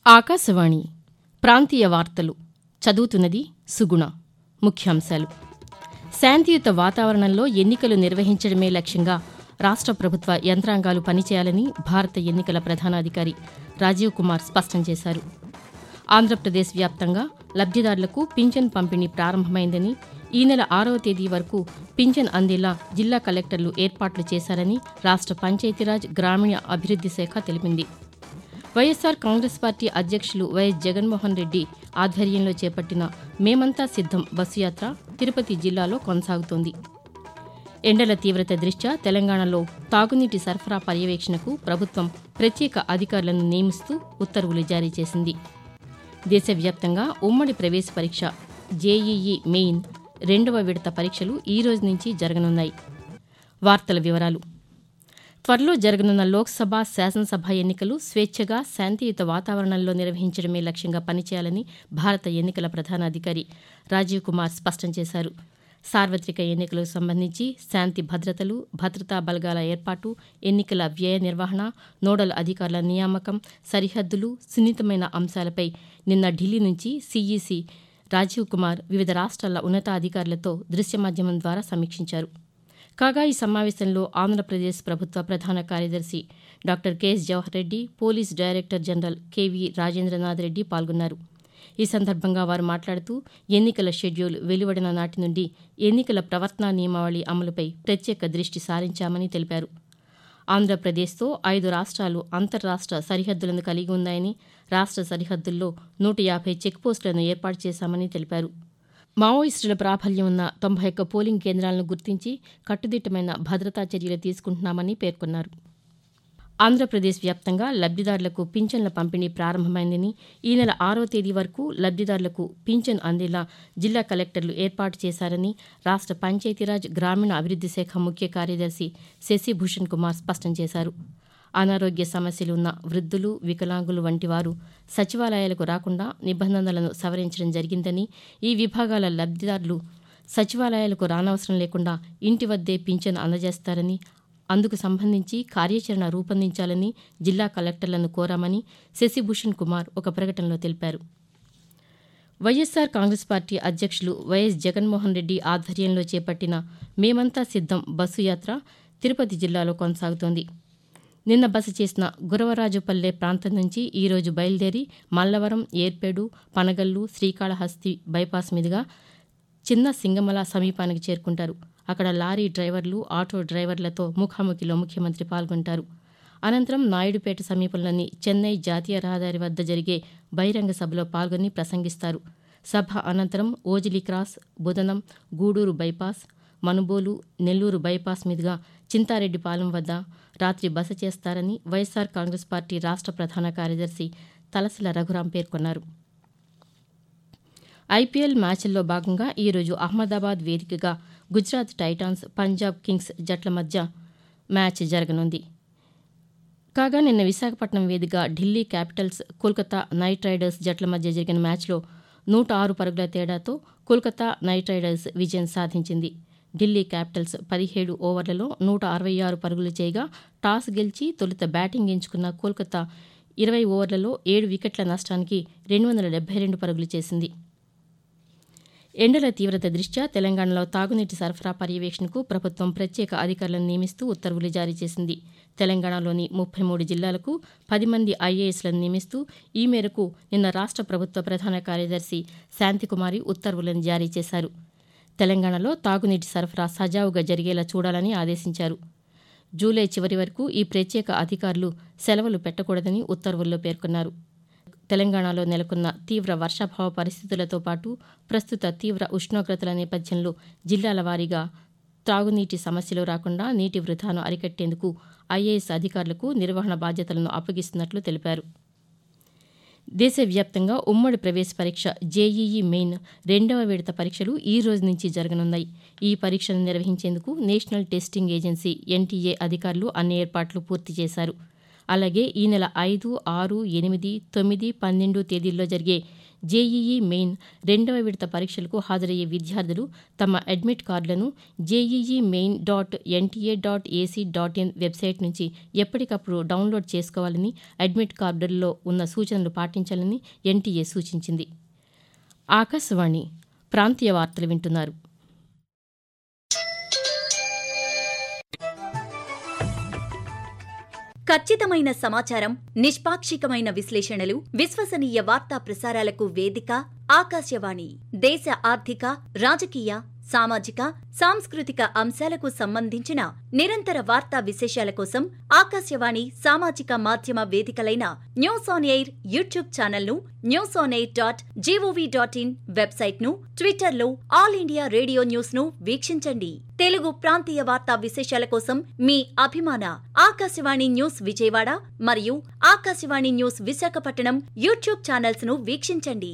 ఆకాశవాణి ప్రాంతీయ వార్తలు చదువుతున్నది సుగుణ. ముఖ్యాంశాలు: శాంతియుత వాతావరణంలో ఎన్నికలు నిర్వహించడమే లక్ష్యంగా రాష్ట్ర ప్రభుత్వ యంత్రాంగాలు పనిచేయాలని భారత ఎన్నికల ప్రధానాధికారి రాజీవ్ కుమార్ స్పష్టం చేశారు. ఆంధ్రప్రదేశ్ వ్యాప్తంగా లబ్దిదారులకు పింఛన్ పంపిణీ ప్రారంభమైందని, ఈ నెల 6వ తేదీ వరకు పింఛన్ అందేలా జిల్లా కలెక్టర్లు ఏర్పాట్లు చేశారని రాష్ట్ర పంచాయతీరాజ్ గ్రామీణ అభివృద్ది శాఖ తెలిపింది. వైఎస్సార్ కాంగ్రెస్ పార్టీ అధ్యక్షులు వైఎస్ జగన్మోహన్ రెడ్డి ఆధ్వర్యంలో చేపట్టిన మేమంతా సిద్దం బస్సు యాత్ర తిరుపతి జిల్లాలో కొనసాగుతోంది. ఎండల తీవ్రత దృష్ట్యా తెలంగాణలో తాగునీటి సరఫరా పర్యవేక్షణకు ప్రభుత్వం ప్రత్యేక అధికారులను నియమిస్తూ ఉత్తర్వులు జారీ చేసింది. దేశవ్యాప్తంగా ఉమ్మడి ప్రవేశ పరీక్ష జేఈఈ మెయిన్ 2వ విడత పరీక్షలు ఈ రోజు నుంచి జరగనున్నాయి. వార్తల వివరాలు: త్వరలో జరగనున్న లోక్సభ, శాసనసభ ఎన్నికలు స్వేచ్ఛగా, శాంతియుత వాతావరణంలో నిర్వహించడమే లక్ష్యంగా పనిచేయాలని భారత ఎన్నికల ప్రధానాధికారి రాజీవ్ కుమార్ స్పష్టం చేశారు. సార్వత్రిక ఎన్నికలకు సంబంధించి శాంతి భద్రతలు, భద్రతా బలగాల ఏర్పాటు, ఎన్నికల వ్యయ నిర్వహణ, నోడల్ అధికారుల నియామకం, సరిహద్దులు, సున్నితమైన అంశాలపై నిన్న ఢిల్లీ నుంచి సీఈసీ రాజీవ్ కుమార్ వివిధ రాష్ట్రాల ఉన్నతాధికారులతో దృశ్య మాధ్యమం ద్వారా సమీక్షించారు. కాగా ఈ సమావేశంలో ఆంధ్రప్రదేశ్ ప్రభుత్వ ప్రధాన కార్యదర్శి doctor K S Jawahar Reddy, police director general KV Rajendranath Reddy పాల్గొన్నారు. ఈ సందర్భంగా వారు మాట్లాడుతూ ఎన్నికల షెడ్యూల్ వెలువడిన నాటి నుండి ఎన్నికల ప్రవర్తనా నియమావళి అమలుపై ప్రత్యేక దృష్టి సారించామని తెలిపారు. ఆంధ్రప్రదేశ్తో 5 రాష్ట్రాలు అంతర్రాష్ట్ర సరిహద్దులను కలిగి ఉన్నాయని, రాష్ట్ర సరిహద్దుల్లో 150 చెక్పోస్టులను ఏర్పాటు చేశామని తెలిపారు. మావోయిస్టుల ప్రాబల్యం ఉన్న 91 పోలింగ్ కేంద్రాలను గుర్తించి కట్టుదిట్టమైన భద్రతా చర్యలు తీసుకుంటున్నామని పేర్కొన్నారు. ఆంధ్రప్రదేశ్ వ్యాప్తంగా లబ్దిదారులకు పింఛన్ల పంపిణీ ప్రారంభమైందని, ఈ నెల 6వ తేదీ వరకు లబ్దిదారులకు పింఛన్ అందేలా జిల్లా కలెక్టర్లు ఏర్పాటు చేశారని రాష్ట్ర పంచాయతీరాజ్ గ్రామీణ అభివృద్ది శాఖ ముఖ్య కార్యదర్శి శశిభూషణ్ కుమార్ స్పష్టం చేశారు. అనారోగ్య సమస్యలు ఉన్న వృద్ధులు, వికలాంగులు వంటి వారు సచివాలయాలకు రాకుండా నిబంధనలను సవరించడం జరిగిందని, ఈ విభాగాల లబ్దిదారులు సచివాలయాలకు రానవసరం లేకుండా ఇంటి వద్దే పింఛన్ అందజేస్తారని, అందుకు సంబంధించి కార్యాచరణ రూపొందించాలని జిల్లా కలెక్టర్లను కోరామని శశిభూషణ్ కుమార్ ఒక ప్రకటనలో తెలిపారు. వైఎస్సార్ కాంగ్రెస్ పార్టీ అధ్యక్షులు వైఎస్ జగన్మోహన్ రెడ్డి ఆధ్వర్యంలో చేపట్టిన మేమంతా సిద్దం బస్సు యాత్ర తిరుపతి జిల్లాలో కొనసాగుతోంది. నిన్న బస చేసిన గురవరాజుపల్లె ప్రాంతం నుంచి ఈ రోజు బయలుదేరి మల్లవరం, ఏర్పేడు, పనగల్లు, శ్రీకాళహస్తి బైపాస్ మీదుగా చిన్న సింగమల సమీపానికి చేరుకుంటారు. అక్కడ లారీ డ్రైవర్లు, ఆటో డ్రైవర్లతో ముఖాముఖిలో ముఖ్యమంత్రి పాల్గొంటారు. అనంతరం నాయుడుపేట సమీపంలోని చెన్నై జాతీయ రహదారి వద్ద జరిగే బహిరంగ సభలో పాల్గొని ప్రసంగిస్తారు. సభ అనంతరం Ojili cross, Budanam, Gudur bypass, Manubolu, Nellore bypass మీదుగా చింతారెడ్డిపాలెం వద్ద రాత్రి బస చేస్తారని వైఎస్సార్ కాంగ్రెస్ పార్టీ రాష్ట్ర ప్రధాన కార్యదర్శి తలసిల రఘురాం పేర్కొన్నారు. ఐపీఎల్ మ్యాచ్ల్లో భాగంగా ఈరోజు అహ్మదాబాద్ వేదికగా గుజరాత్ టైటాన్స్, పంజాబ్ కింగ్స్ జట్ల మధ్య మ్యాచ్ జరగనుంది. కాగా నిన్న విశాఖపట్నం వేదికగా Delhi Capitals, Kolkata Knight Riders జట్ల మధ్య జరిగిన మ్యాచ్లో 106 పరుగుల తేడాతో కోల్కతా నైట్ రైడర్స్ విజయం సాధించింది. ఢిల్లీ క్యాపిటల్స్ 17 ఓవర్లలో 166 పరుగులు చేయగా టాస్ గెలిచి తొలుత బ్యాటింగ్ ఎంచుకున్న కోల్కతా 20 ఓవర్లలో 7 వికెట్ల నష్టానికి 272 పరుగులు చేసింది. ఎండల తీవ్రత దృష్ట్యా తెలంగాణలో తాగునీటి సరఫరా పర్యవేక్షణకు ప్రభుత్వం ప్రత్యేక అధికారులను నియమిస్తూ ఉత్తర్వులు జారీ చేసింది. తెలంగాణలోని 33 జిల్లాలకు 10 మంది ఐఏఎస్లను నియమిస్తూ ఈ మేరకు నిన్న రాష్ట్ర ప్రభుత్వ ప్రధాన కార్యదర్శి శాంతికుమారి ఉత్తర్వులను జారీ చేశారు. తెలంగాణలో తాగునీటి సరఫరా సజావుగా జరిగేలా చూడాలని ఆదేశించారు. జూలై చివరి వరకు ఈ ప్రత్యేక అధికారులు సెలవులు పెట్టకూడదని ఉత్తర్వుల్లో పేర్కొన్నారు. తెలంగాణలో నెలకొన్న తీవ్ర వర్షాభావ పరిస్థితులతో పాటు ప్రస్తుత తీవ్ర ఉష్ణోగ్రతల నేపథ్యంలో జిల్లాల వారీగా త్రాగునీటి సమస్యలు రాకుండా నీటి వృధాను అరికట్టేందుకు ఐఏఎస్ అధికారులకు నిర్వహణ బాధ్యతలను అప్పగిస్తున్నట్లు తెలిపారు. దేశవ్యాప్తంగా ఉమ్మడి ప్రవేశ పరీక్ష జేఈఈ మెయిన్ 2వ విడత పరీక్షలు ఈ రోజు నుంచి జరగనున్నాయి. ఈ పరీక్షను నిర్వహించేందుకు నేషనల్ టెస్టింగ్ ఏజెన్సీ ఎన్టీఏ అధికారులు అన్ని ఏర్పాట్లు పూర్తి చేశారు. అలాగే ఈ నెల 5, 6, 8, 9, 12 తేదీల్లో జరిగే జేఈఈ మెయిన్ 2వ విడత పరీక్షలకు హాజరయ్యే విద్యార్థులు తమ అడ్మిట్ కార్డులను jee.main.nta.ac.in వెబ్సైట్ నుంచి ఎప్పటికప్పుడు డౌన్లోడ్ చేసుకోవాలని, అడ్మిట్ కార్డుల్లో ఉన్న సూచనలు పాటించాలని ఎన్టీఏ సూచించింది. ఆకాశవాణి ప్రాంతీయ వార్తలు వింటున్నారు. ఖచ్చితమైన సమాచారం, నిష్పాక్షికమైన విశ్లేషణలు, విశ్వసనీయ వార్తా ప్రసారాలకు వేదిక ఆకాశవాణి. దేశ ఆర్థిక, రాజకీయ, సామాజిక, సాంస్కృతిక అంశాలకు సంబంధించిన నిరంతర వార్తా విశేషాల కోసం ఆకాశవాణి సామాజిక మాధ్యమ వేదికలైన న్యూస్ ఆన్ ఎయిర్ యూట్యూబ్ ఛానల్ను, newsonair.gov.in వెబ్సైట్ను, ట్విట్టర్లో ఆల్ ఇండియా రేడియో న్యూస్ను వీక్షించండి. తెలుగు ప్రాంతీయ వార్తా విశేషాల కోసం మీ అభిమాన ఆకాశవాణి న్యూస్ విజయవాడ మరియు ఆకాశవాణి న్యూస్ విశాఖపట్నం యూట్యూబ్ ఛానల్స్ను వీక్షించండి.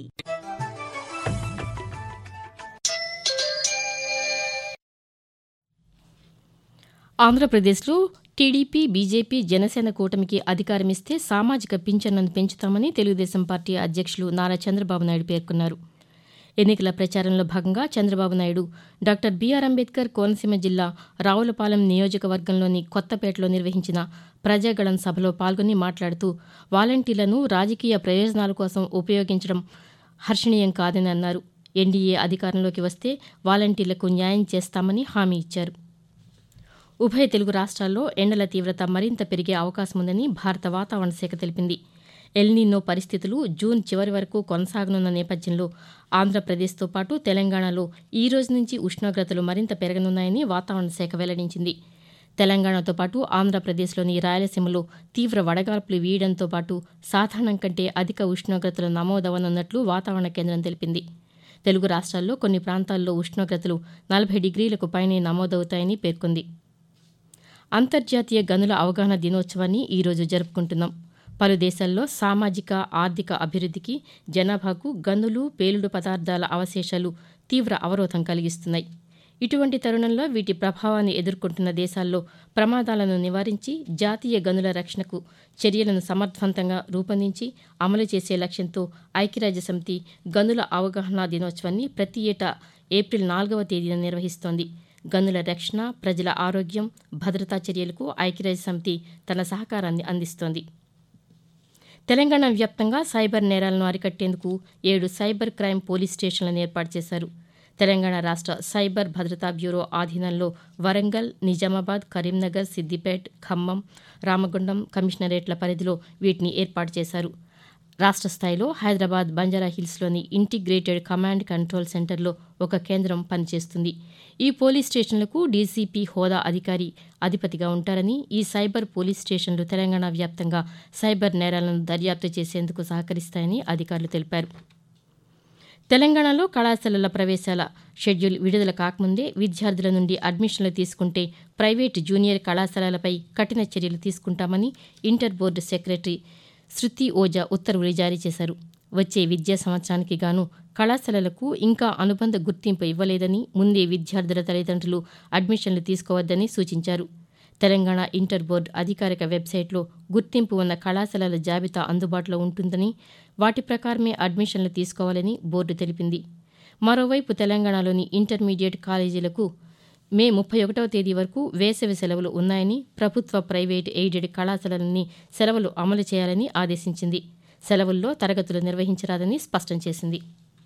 ఆంధ్రప్రదేశ్లో టీడీపీ, బీజేపీ, జనసేన కూటమికి అధికారమిస్తే సామాజిక పింఛన్లను పెంచుతామని తెలుగుదేశం పార్టీ అధ్యక్షులు నారా చంద్రబాబు నాయుడు పేర్కొన్నారు. ఎన్నికల ప్రచారంలో భాగంగా చంద్రబాబు నాయుడు డాక్టర్ బీఆర్ అంబేద్కర్ కోనసీమ జిల్లా రావులపాలెం నియోజకవర్గంలోని కొత్తపేటలో నిర్వహించిన ప్రజాగళం సభలో పాల్గొని మాట్లాడుతూ వాలంటీర్లను రాజకీయ ప్రయోజనాల కోసం ఉపయోగించడం హర్షణీయం కాదని అన్నారు. ఎన్డీఏ అధికారంలోకి వస్తే వాలంటీర్లకు న్యాయం చేస్తామని హామీ ఇచ్చారు. ఉభయ తెలుగు రాష్ట్రాల్లో ఎండల తీవ్రత మరింత పెరిగే అవకాశముందని భారత వాతావరణ శాఖ తెలిపింది. ఎల్నినో పరిస్థితులు జూన్ చివరి వరకు కొనసాగనున్న నేపథ్యంలో ఆంధ్రప్రదేశ్తో పాటు తెలంగాణలో ఈ రోజు నుంచి ఉష్ణోగ్రతలు మరింత పెరగనున్నాయని వాతావరణ శాఖ వెల్లడించింది. తెలంగాణతో పాటు ఆంధ్రప్రదేశ్లోని రాయలసీమలో తీవ్ర వడగాల్పులు వీయడంతో పాటు సాధారణం కంటే అధిక ఉష్ణోగ్రతలు నమోదవనున్నట్లు వాతావరణ కేంద్రం తెలిపింది. తెలుగు రాష్ట్రాల్లో కొన్ని ప్రాంతాల్లో ఉష్ణోగ్రతలు 40 డిగ్రీలకు పైనే నమోదవుతాయని పేర్కొంది. అంతర్జాతీయ గనుల అవగాహన దినోత్సవాన్ని ఈరోజు జరుపుకుంటున్నాం. పలు దేశాల్లో సామాజిక, ఆర్థిక అభివృద్ధికి, జనాభాకు గనులు, పేలుడు పదార్థాల అవశేషాలు తీవ్ర అవరోధం కలిగిస్తున్నాయి. ఇటువంటి తరుణంలో వీటి ప్రభావాన్ని ఎదుర్కొంటున్న దేశాల్లో ప్రమాదాలను నివారించి జాతీయ గనుల రక్షణకు చర్యలను సమర్థవంతంగా రూపొందించి అమలు చేసే లక్ష్యంతో ఐక్యరాజ్యసమితి గనుల అవగాహన దినోత్సవాన్ని ప్రతి ఏటా ఏప్రిల్ 4వ తేదీన నిర్వహిస్తోంది. గనుల రక్షణ, ప్రజల ఆరోగ్యం, భద్రతా చర్యలకు ఐక్యరాజ్యసమితి తన సహకారాన్ని అందిస్తోంది. తెలంగాణ వ్యాప్తంగా సైబర్ నేరాలను అరికట్టేందుకు 7 సైబర్ క్రైమ్ పోలీస్ స్టేషన్లను ఏర్పాటు చేశారు. తెలంగాణ రాష్ట్ర సైబర్ భద్రతా బ్యూరో ఆధీనంలో వరంగల్, నిజామాబాద్, కరీంనగర్, సిద్దిపేట, ఖమ్మం, రామగుండం కమిషనరేట్ల పరిధిలో వీటిని ఏర్పాటు చేశారు. రాష్ట్ర స్థాయిలో హైదరాబాద్ బంజారాహిల్స్లోని ఇంటిగ్రేటెడ్ కమాండ్ కంట్రోల్ సెంటర్లో ఒక కేంద్రం పనిచేస్తుంది. ఈ పోలీస్ స్టేషన్లకు డీసీపీ హోదా అధికారి అధిపతిగా ఉంటారని, ఈ సైబర్ పోలీస్ స్టేషన్లు తెలంగాణ వ్యాప్తంగా సైబర్ నేరాలను దర్యాప్తు చేసేందుకు సహకరిస్తాయని అధికారులు తెలిపారు. తెలంగాణలో కళాశాలల ప్రవేశాల షెడ్యూల్ విడుదల కాకముందే విద్యార్థుల నుండి అడ్మిషన్లు తీసుకుంటే ప్రైవేటు జూనియర్ కళాశాలలపై కఠిన చర్యలు తీసుకుంటామని inter board secretary Shruti Ojha ఉత్తర్వులు జారీ చేశారు. వచ్చే విద్యా సంవత్సరానికి గాను కళాశాలలకు ఇంకా అనుబంధ గుర్తింపు ఇవ్వలేదని, ముందే విద్యార్థుల తల్లిదండ్రులు అడ్మిషన్లు తీసుకోవద్దని సూచించారు. తెలంగాణ ఇంటర్ బోర్డు అధికారిక వెబ్సైట్లో గుర్తింపు ఉన్న కళాశాలల జాబితా అందుబాటులో ఉంటుందని, వాటి ప్రకారమే అడ్మిషన్లు తీసుకోవాలని బోర్డు తెలిపింది. మరోవైపు తెలంగాణలోని ఇంటర్మీడియట్ కాలేజీలకు మే 31వ తేదీ వరకు వేసవి సెలవులు ఉన్నాయని, ప్రభుత్వ, ప్రైవేటు, ఎయిడెడ్ కళాశాలలన్నీ సెలవులు అమలు చేయాలని ఆదేశించింది. సెలవుల్లో తరగతులు నిర్వహించరాదని స్పష్టం చేసింది.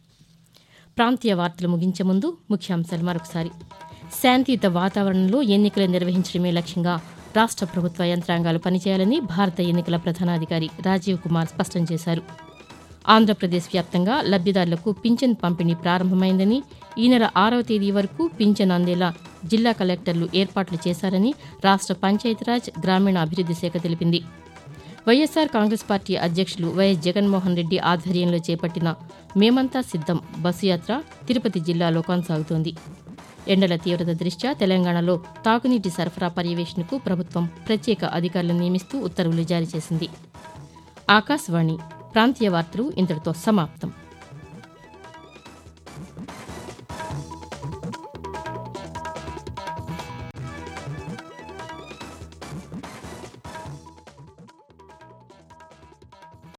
ప్రాంతీయ వార్తలు ముగించే ముందు ముఖ్యాంశాలు మరొకసారి. శాంతియుత వాతావరణంలో ఎన్నికలు నిర్వహించడమే లక్ష్యంగా రాష్ట్ర ప్రభుత్వ యంత్రాంగాలు పనిచేయాలని భారత ఎన్నికల ప్రధానాధికారి రాజీవ్ కుమార్ స్పష్టం చేశారు. ఆంధ్రప్రదేశ్ వ్యాప్తంగా లబ్ధిదారులకు పింఛన్ పంపిణీ ప్రారంభమైందని, ఈ నెల 6వ తేదీ వరకు పింఛన్ అందేలా జిల్లా కలెక్టర్లు ఏర్పాట్లు చేశారని రాష్ట్ర పంచాయతీరాజ్, గ్రామీణాభివృద్ధి శాఖ తెలిపింది. వైఎస్సార్ కాంగ్రెస్ పార్టీ అధ్యక్షులు వైఎస్ జగన్మోహన్ రెడ్డి ఆధ్వర్యంలో చేపట్టిన మేమంతా సిద్ధం బస్సు యాత్ర తిరుపతి జిల్లాలో కొనసాగుతోంది. ఎండల తీవ్రత దృష్ట్యా తెలంగాణలో తాగునీటి సరఫరా పర్యవేక్షణకు ప్రభుత్వం ప్రత్యేక అధికారులను నియమిస్తూ ఉత్తర్వులు జారీ చేసింది. ఆకాశవాణి ప్రాంతీయ వార్తలు ఇంతటితో సమాప్తం.